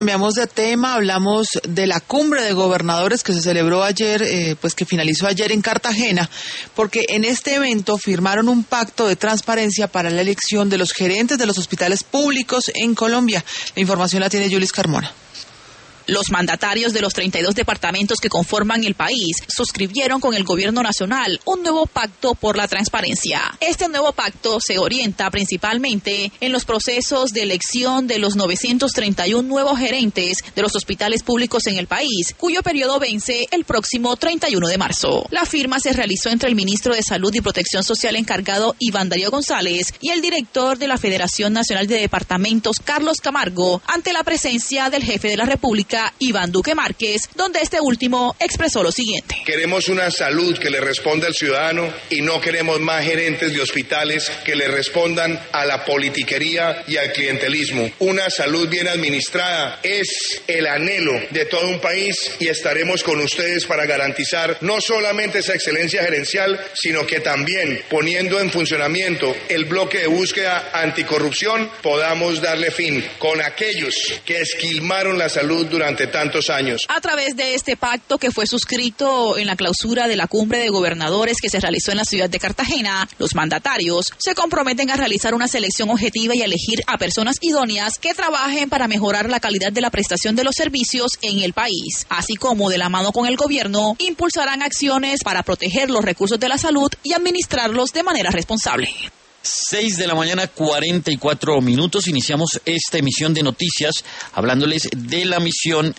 Cambiamos de tema, hablamos de la cumbre de gobernadores que se celebró ayer, que finalizó ayer en Cartagena, porque en este evento firmaron un pacto de transparencia para la elección de los gerentes de los hospitales públicos en Colombia. La información la tiene Yulis Carmona. Los mandatarios de los 32 departamentos que conforman el país suscribieron con el gobierno nacional un nuevo pacto por la transparencia. Este nuevo pacto se orienta principalmente en los procesos de elección de los 931 nuevos gerentes de los hospitales públicos en el país, cuyo periodo vence el próximo 31 de marzo. La firma se realizó entre el ministro de Salud y Protección Social encargado, Iván Darío González, y el director de la Federación Nacional de Departamentos, Carlos Camargo, ante la presencia del jefe de la República, Iván Duque Márquez, donde este último expresó lo siguiente. Queremos una salud que le responda al ciudadano y no queremos más gerentes de hospitales que le respondan a la politiquería y al clientelismo. Una salud bien administrada es el anhelo de todo un país y estaremos con ustedes para garantizar no solamente esa excelencia gerencial, sino que también poniendo en funcionamiento el bloque de búsqueda anticorrupción podamos darle fin con aquellos que esquilmaron la salud durante tantos años. A través de este pacto que fue suscrito en la clausura de la cumbre de gobernadores que se realizó en la ciudad de Cartagena, los mandatarios se comprometen a realizar una selección objetiva y a elegir a personas idóneas que trabajen para mejorar la calidad de la prestación de los servicios en el país, así como de la mano con el gobierno impulsarán acciones para proteger los recursos de la salud y administrarlos de manera responsable. 6:44 a.m. Iniciamos esta emisión de noticias hablándoles de la misión